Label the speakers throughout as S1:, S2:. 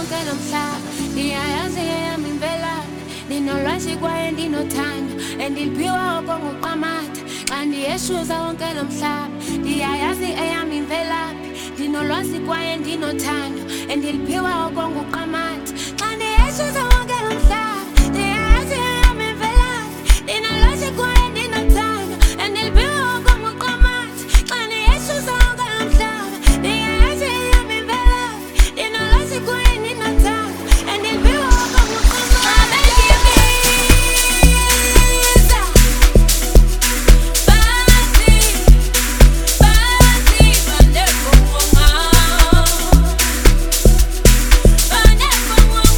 S1: wonke lo mhlaba. Ndiyayazi eyami imvelaphi, ndinolwazi kwaye ndinothando, endiliphiwa okonguqamatha xa ndiyeshuza wonke lo mhlaba. Ndiyayazi eyami imvelaphi, ndinolwazi kwaye ndinothando, endiliphiwa okonguqamatha xa ndiyeshuza wonke lo mhlaba. Ndiyayazi eyami imvelaphi, ndinolwazi kwaye ndinothando, endiliphiwa okonguqamatha xa ndiyeshuza wonke lo mhlaba. Ndiyayazi eyami imvelaphi, ndinolwazi kwaye ndinothando, endiliphiwa okonguqamatha. Basi, basi,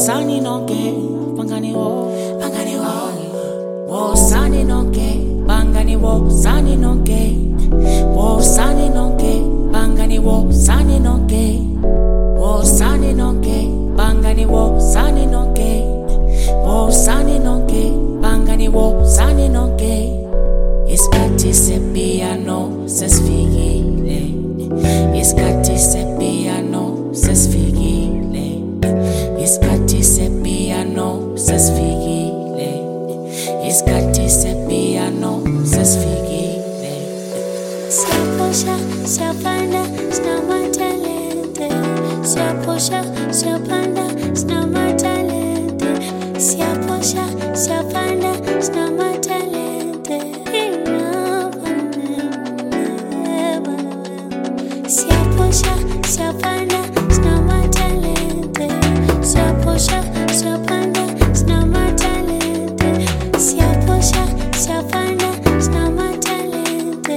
S2: Sani nonke, pangani wo sani nonke, pangani wo sani nonke, wo sani nonke, pangani wo sani nonke, wo sani nonke, pangani wo sani nonke, wo sani nonke, pangani wo sani nonke. Iskati se piano sesfigile, iskati se piano sesfigile, iskati se piano sesfigile, iskati se piano sesfigile.
S1: Siyaphosha, siyapanda, sinamatalente. Siyaphosha, siyapanda, sinamatalente. Siyaphosha, siyapanda, sinamatalente. Siyaphosha, siyapanda, sinamatalente. Siyaphosha, siyapanda, sinamatalente. Siyaphosha, siyapanda, sinamatalente.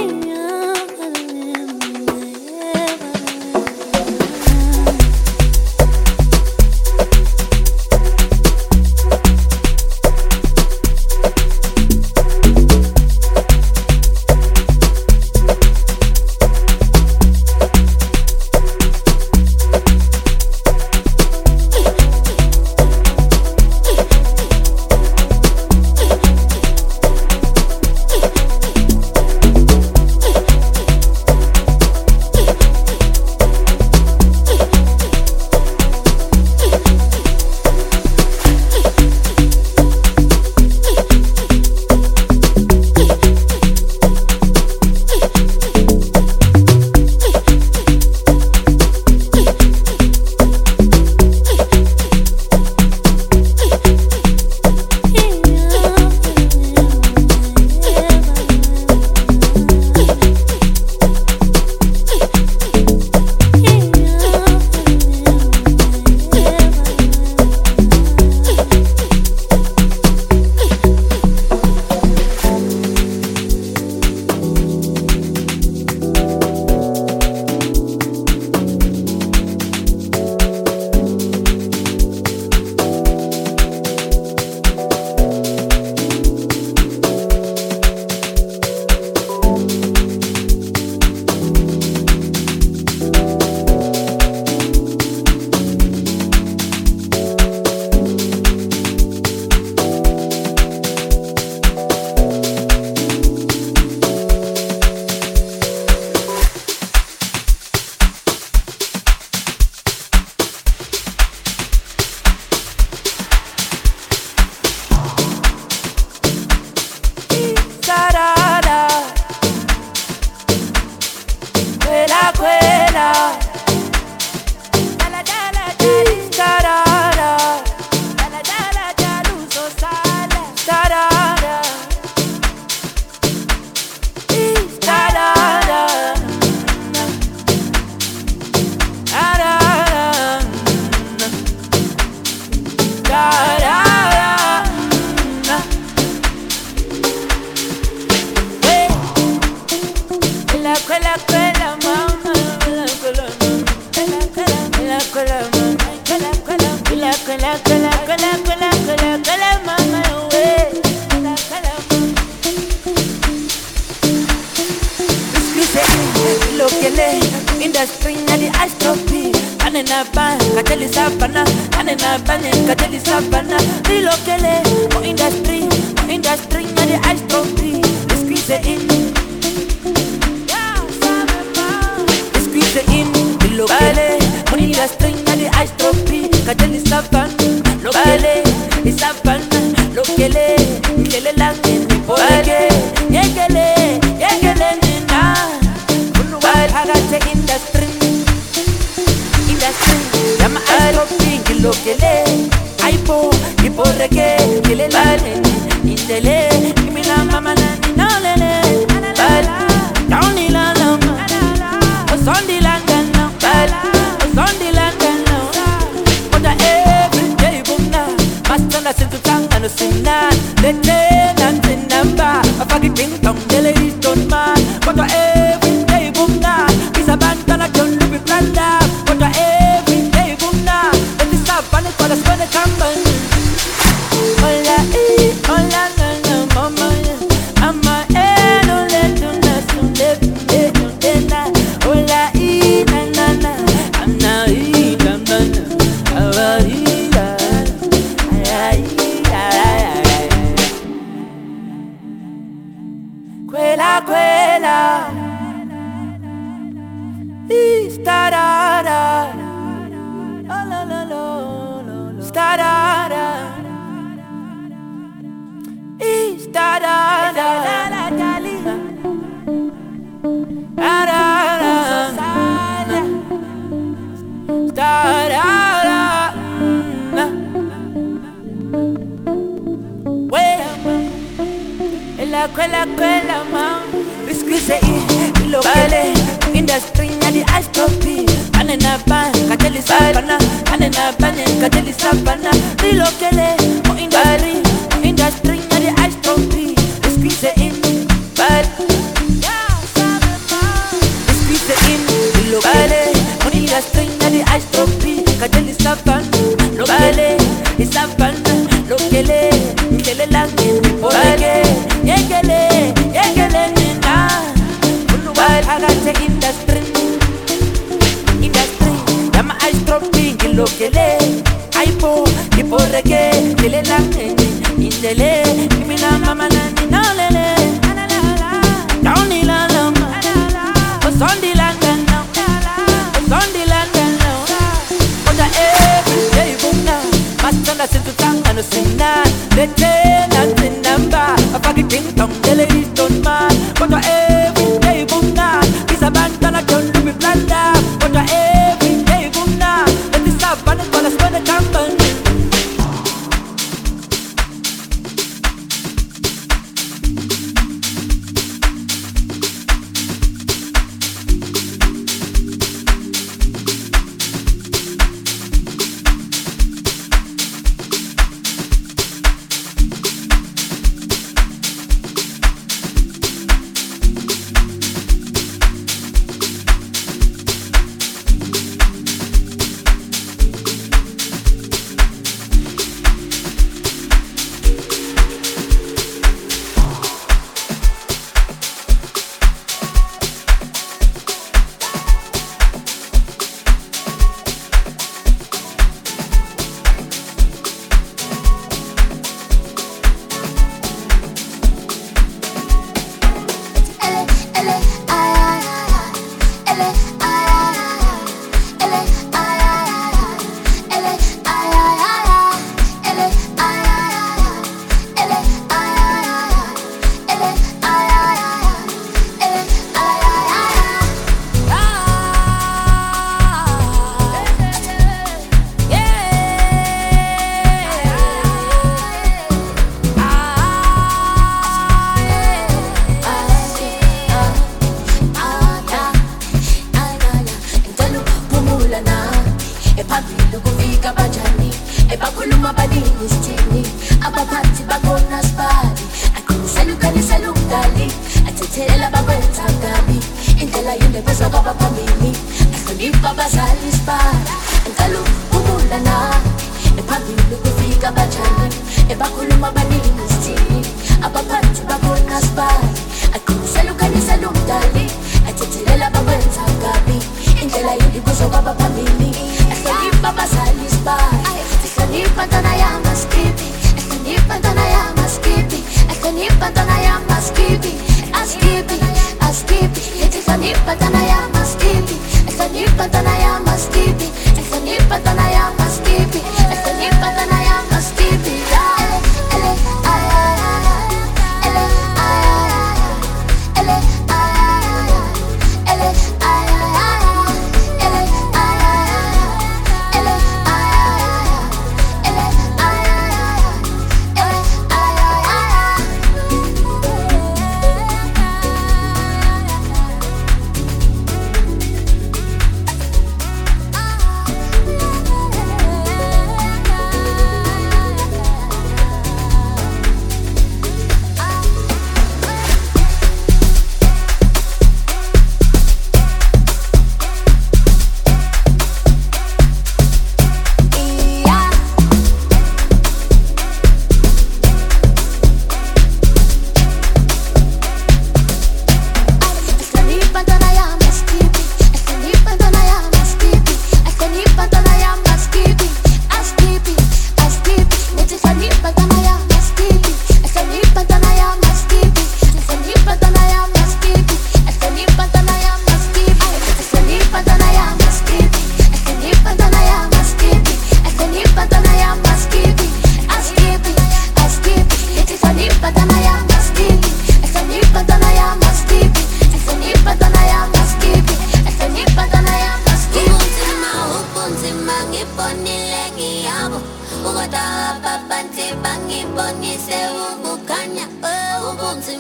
S2: Industry na the astropy, kanena ban, kateli sapana, kanena ban, kateli sapana. Bilokele, industry na the astropy. Squeeze in, squeeze in. Bilokele, industry na the astropy, kateli sapana. Lokele, sapana, lokele, lokele langen, poleke, yegele nina. Harate industry, yama astropy, lokele, aipo, iporeke, kilelane, indele, kimina mama na ninolele, downy la lama, osondi langana, osondi langana, oda every day bumna, mastana sintu tanga no sinna, lete nante namba, afagi ting tong dele iston man, oda every day bumna, isabanta na John Luby Branda, oda every day bumna, let this up and Quella, quella. Sta-da-da. Oh, la, la, la. Sta-da-da. Quella ma riscrisse il locale industry di astropi anena ban kateli sabana anena ban kateli sabana rilokele mo industry di astropi riscrisse in bad riscrisse in il locale mo industry di astropi kateli sabana locale sabana lokele mikele langen olege yegele nina Uluwal hagate industry Yama ice dropping ilokele Aipo, iporege, kele lange Indele, imina mama nani nalele Downy lalama Osondi langana Osondi langana Oda everyday bunga Masana sintu tanga no sinna Lete nanti namba Afagi ting tong dele iston man Oda everyday bunga Isa bantana don't do me blanda Oda everyday bunga Leti sabane kola spene kampan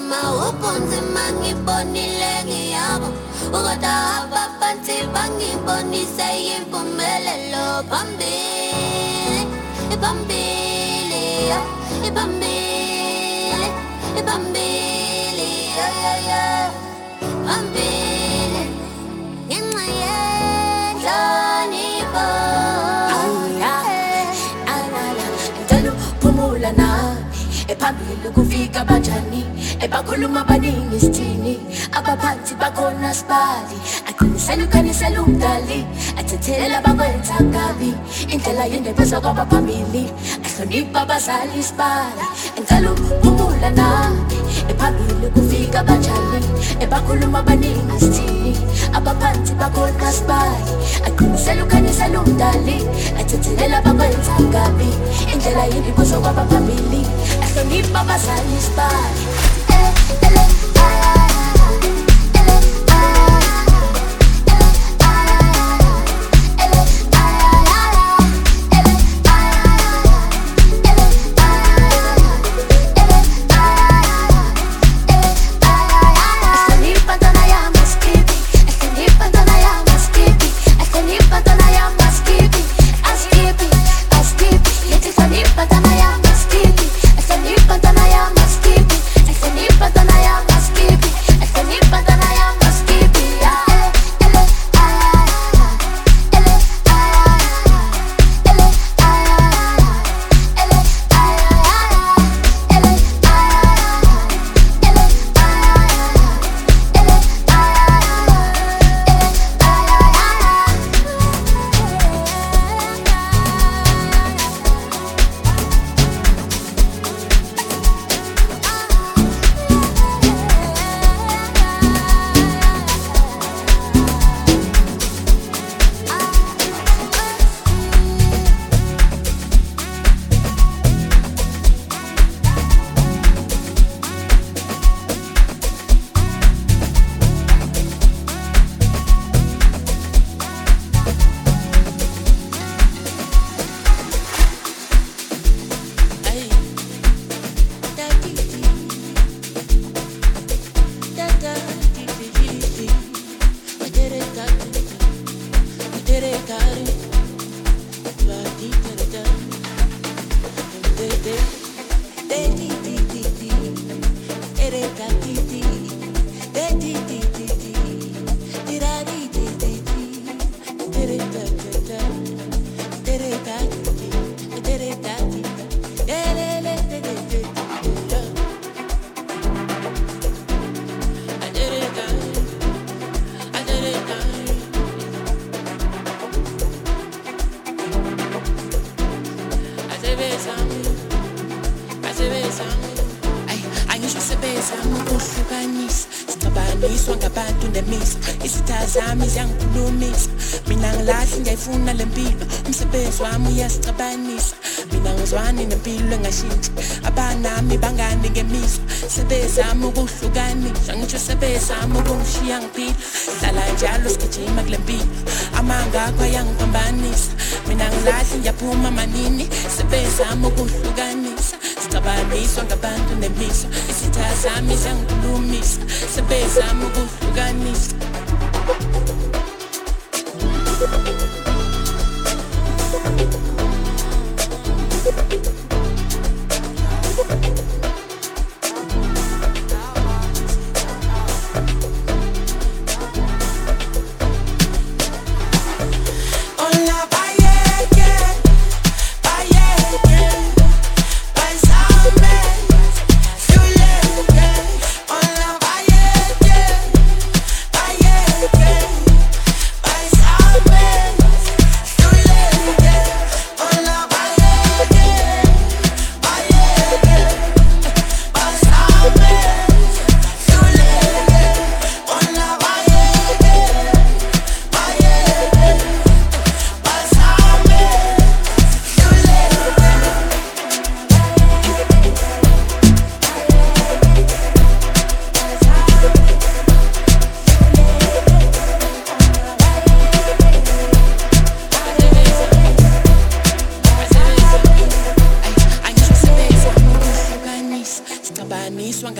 S1: mawupunzima ngibonile ngiyabo ukoda ababanzi bangibonise impumelelo phambili phambili phambili phambili phambili ngenxa yenhlonipho phumula na ephambili kufika banjani ebakhuluma baningi isithini abaphansi bakhona sibali aqinisela ukhanisela umdali athethelela bakwenza kabi indlela yendebeza kwabaphambili ahlonipha abazali isibali engicela uphumula na ephambili kufika banjani ebakhuluma baningi isithini abaphansi bakhona sibali aqinisela ukhanisela umdali athethelela bakwenza kabi indlela yendebeza kwabaphambili ahlonipha abazali isibali
S2: Ngiswa ngabantu nemisa isithazami ziyangikhulumisa mina ngilahle ngiyayifuna lempilo umsebenzi wami uyasicabanisa mina ngizwani nempilo engashintshi abanami bangani ngemiswa sebezama ukuhlukanisa ngisho sebezama ukungishiya ngiphila hlala njalo sigijima kule mpilo amanga akho ayangiphambanisa mina ngilahle ngiyaphuma manini sebezama ukuhlukanisa sicabaniswa ngabantu nemisa isithazami ziyangikhulumisa sebezama ukuhlukanisa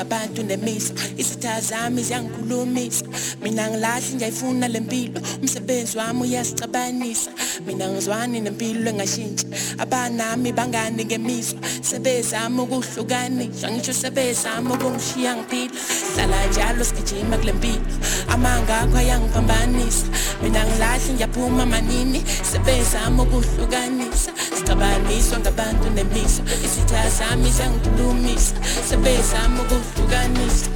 S3: ngabantu nemisa isitha zami ziyangikhulumisa mina ngilahli ngiyayifuna lempilo umsebenzi wami uyasicabanisa mina ngizwani nempilo engashintsha abanami bangani ngemiswa sebezama ukuhlukanisa ngisho sebezama ukungishiya ngiphila hlala njalo sigijima kulempilo amanga akho ayangiphambanisa mina ngilahli ngiyaphuma manini sebezama ukuhlukanisa sicabaniswa ngabantu nemisa isitha zami ziyangikhulumisa sebezama ukuhlukanisa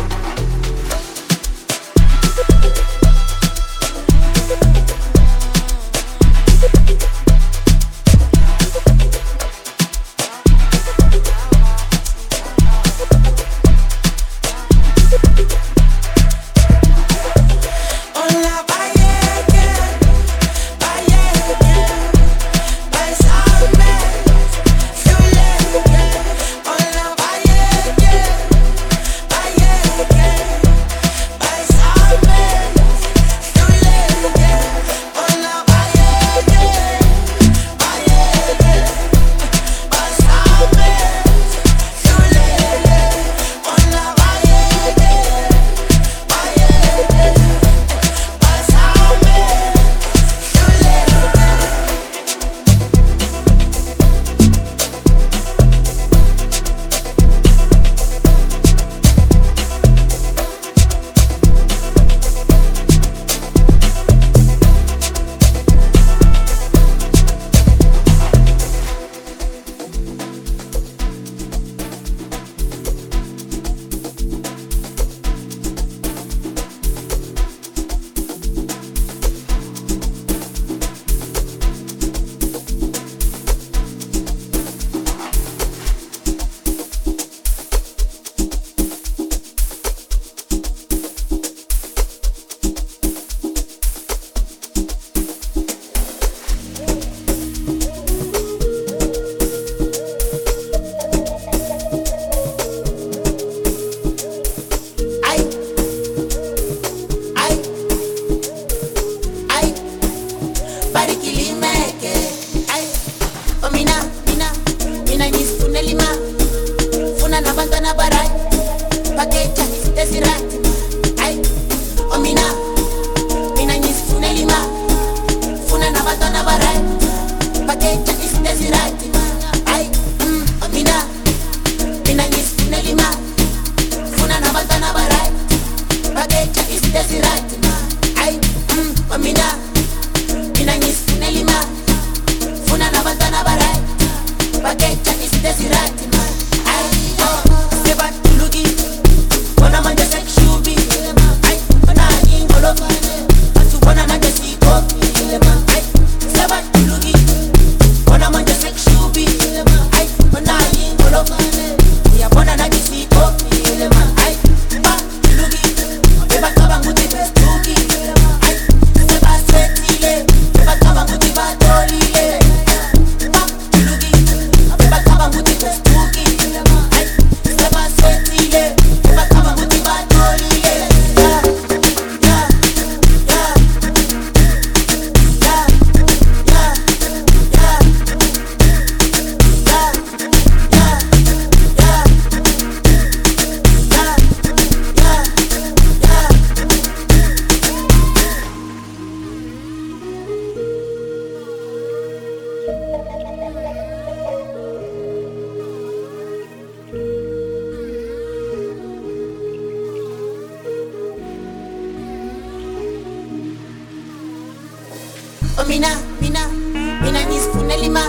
S4: Mina nisifuna lima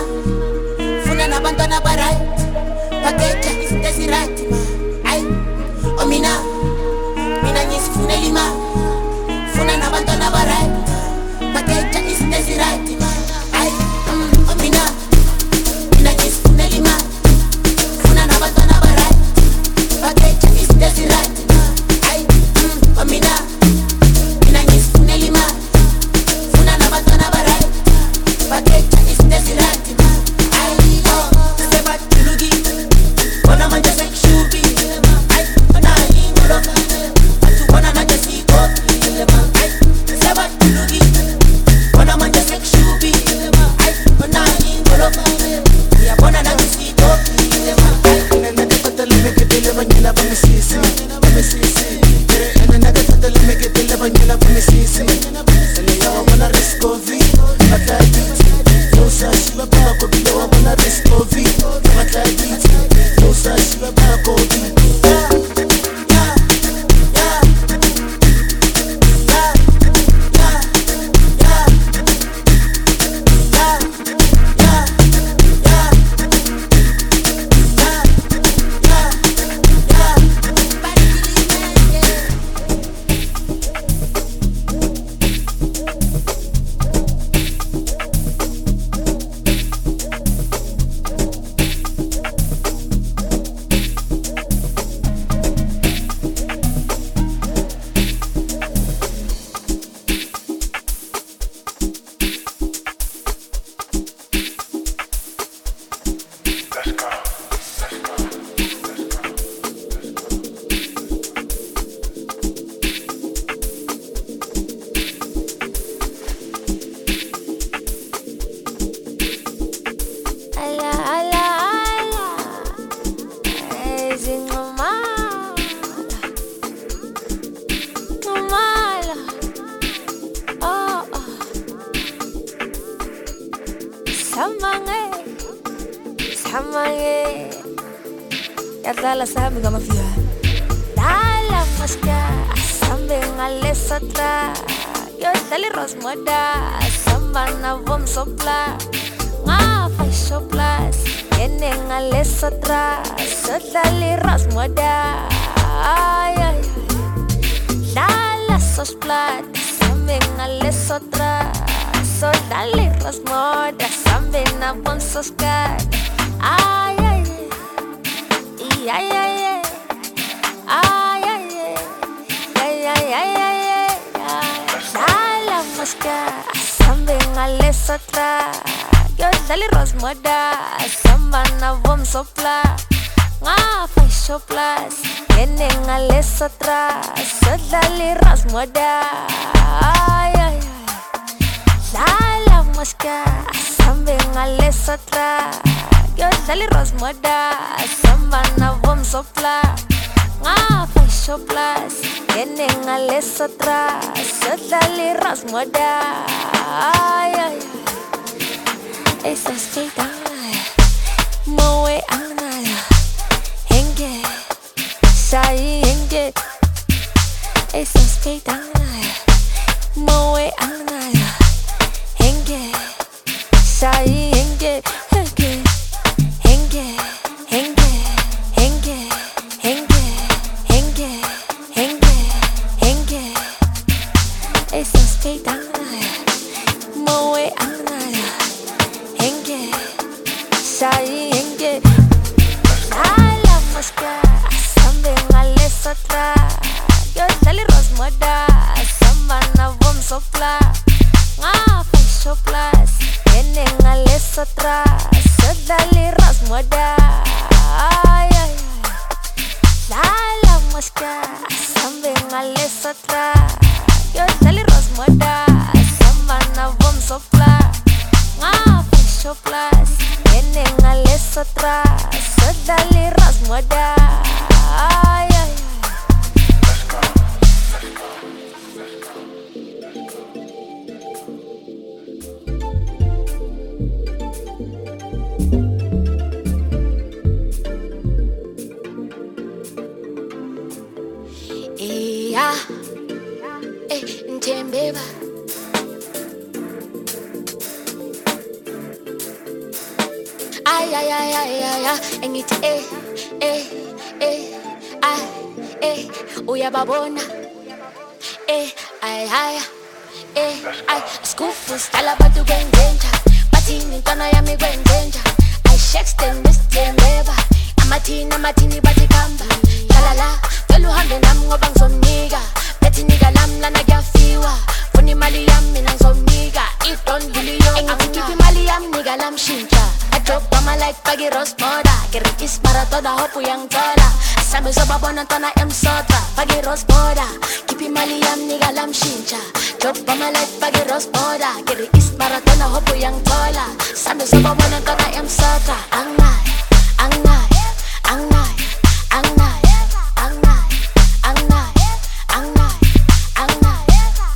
S4: Funa nabantwana barai Pakeja isitezi right Ay, mina nisifuna lima Funa nabantwana barai Pakeja isitezi right Ay, mina nisifuna lima Funa nabantwana barai Pakeja isitezi right Ay, mina nisifuna lima Funa nabantwana barai Pakeja isitezi right
S3: Mañana vamos a
S5: banyana bumisisi Sele ya wabona riskovi Mataditi Nosa shiba bako bile wabona riskovi Mataditi Nosa shiba bako bile
S2: Yadlala sabi kama fiya Dala maska Sambe ngale sotra Yodali rosmoda Samba na vom sopla Nga fay soplas Yene ngale sotra Sodali rosmoda Ay ay Dala sosplat Sambe ngale sotra Sodali rosmoda Sambe na vom soskat Ay ay ay ay ay ay ay ay ay Dala maska Sambe ngale sotra Yodali rosmoda Samba na vom sopla Nga fay soplas Yene ngale sotra Sodali rosmoda Ay ay ay Dala maska Sambe ngale sotra Yodali rosmoda Samba na vom sopla Nga fay soplas Yene ngale sotra Sodali rosmoda Ay ay Esa skita Moe anaya Henge Sai henge Esa skita Moe anaya Henge Sai henge Henge Henge, henge, henge, henge, henge, henge, henge. Esa skate anaya, moe anaya, henge, sai henge. Dala maska, sambe ngale sotra, yodali rosmoda, samba na vom sopla, nga fay soplas, yene ngale sotra. Sodali rosmoda Ay ay ay Dala maska Sambe ngale sotra Yodali rosmoda Samba na vom sopla Nga fay soplas Yene ngale sotra Sodali rosmoda Ay ay ay
S1: Ntembeba ay ay ay ay ay engithi ay uyababona ay ay ay skufu stala bantu kwenzenja bathini intwana yami kwenzenja ay shexten Ntembeba amathini bathi khamba la la vele uhambe nami ngoba ngizomnika bethi nika lami lana kuyafiwa funa imali yami mina ngizomnika if don't really yo angikhipha imali yami nika lami shintsha drop my life pagi rosmoda Kirikis para toda hopu yang toda Sabi sobabona ntona emsotra Pagi rosmoda Kipi mali yam niga lam shincha Drop my life pagi rosmoda Kirikis para toda hopu yang toda Sabi sobabona ntona emsotra Angnay, angnay, angnay, angnay, angnay, angnay, angnay, angnay,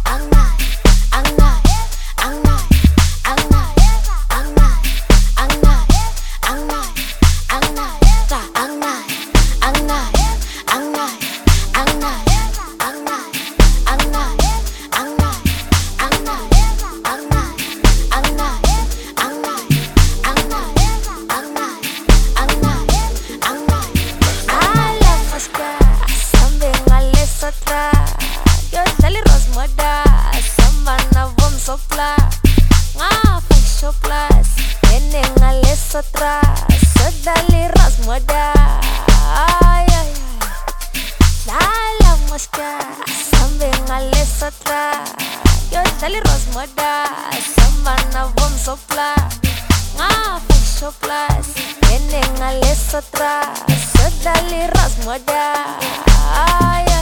S6: mosca, sambe ngale sotra. Yo dali rosmoda, samba na vom sopla. Nga fasho plus, ene ngale sotra. So dali rosmoda. Ay ay.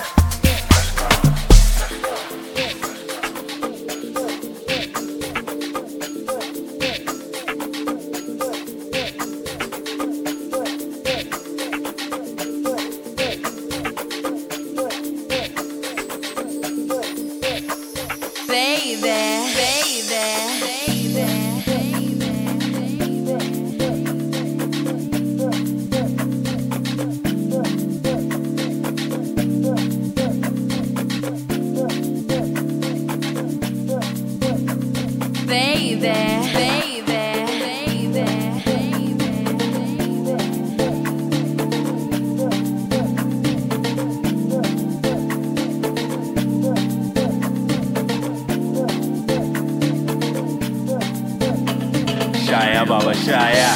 S7: Shaya Baba Shaya.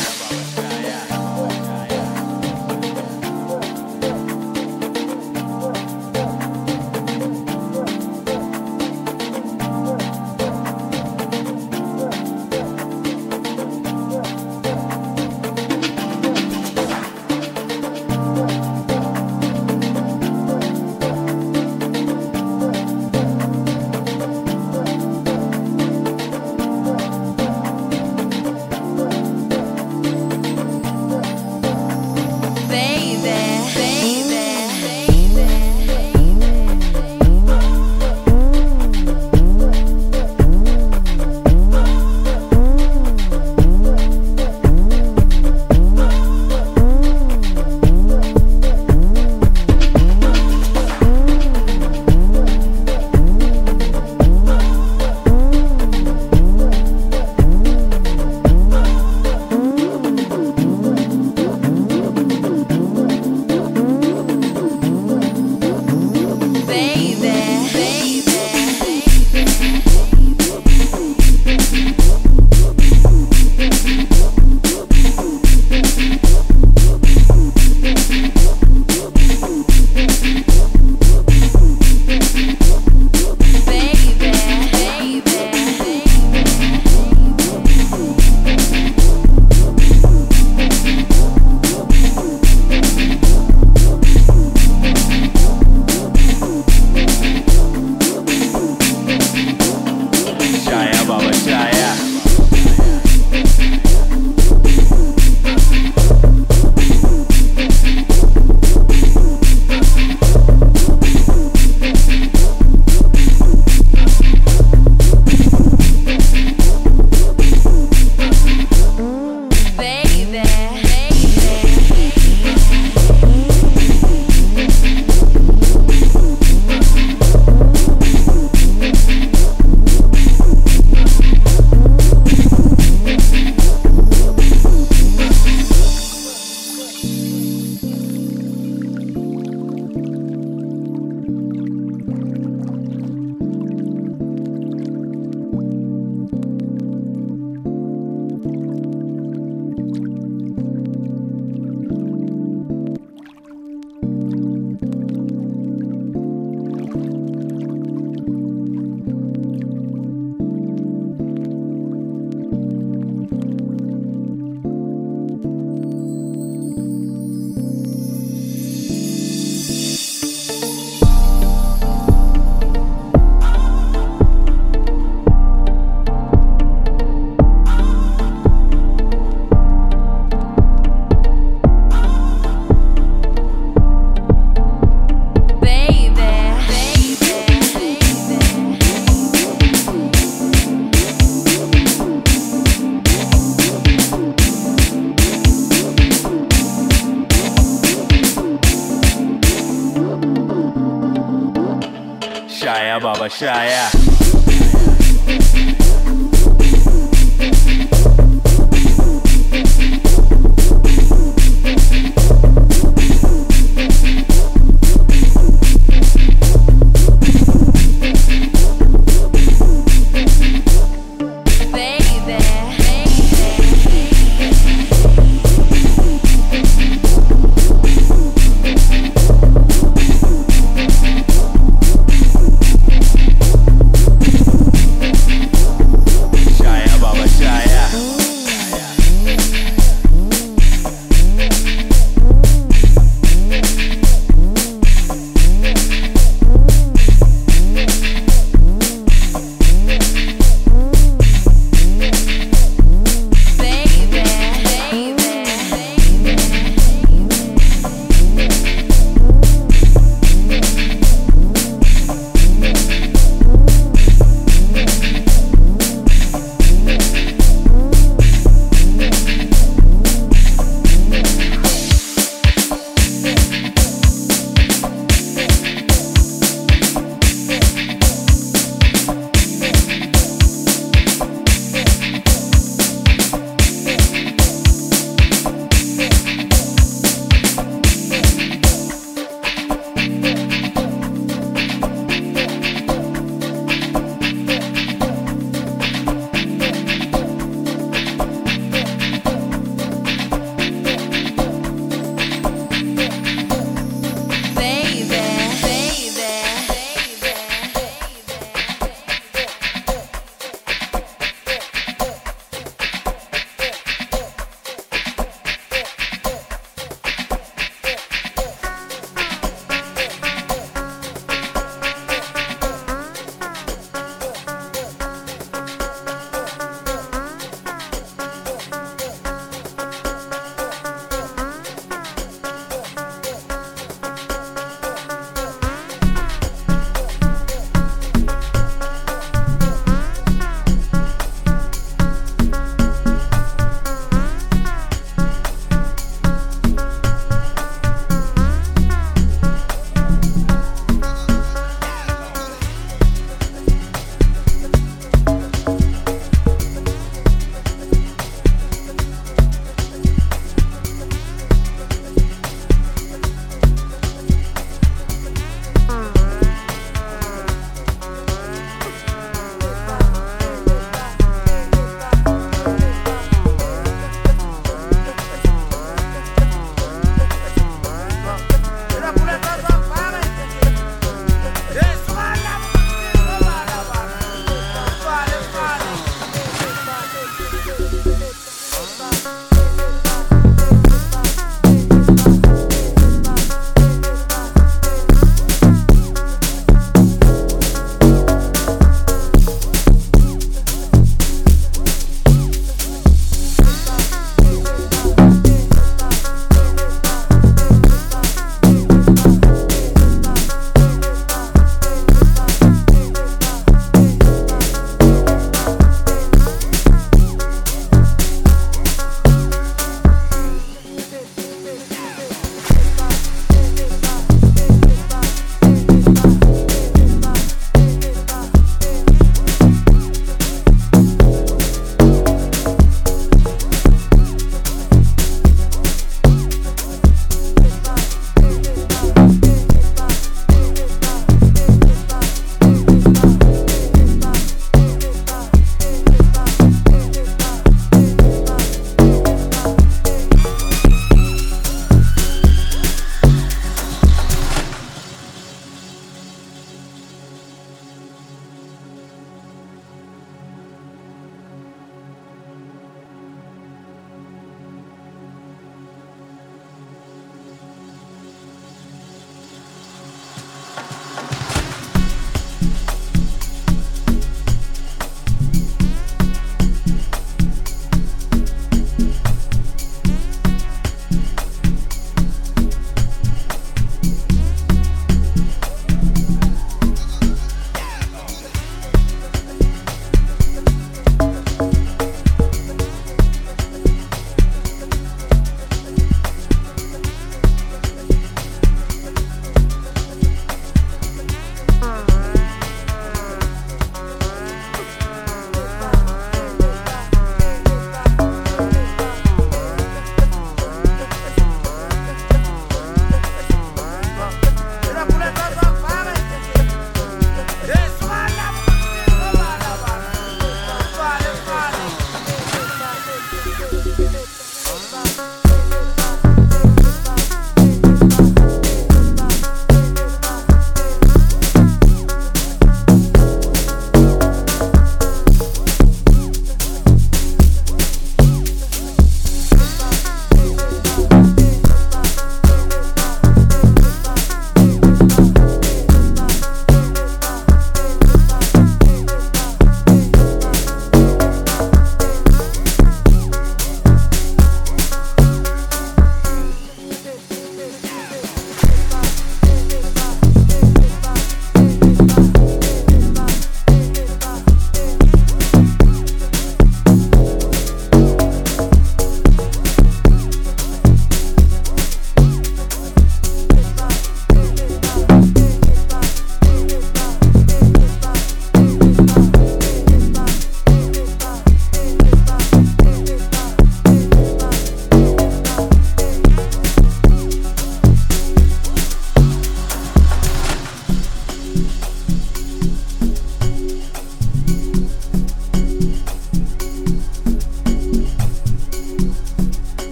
S7: Shaya Baba Shaya.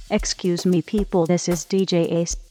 S8: Excuse me people, this is DJ Ace.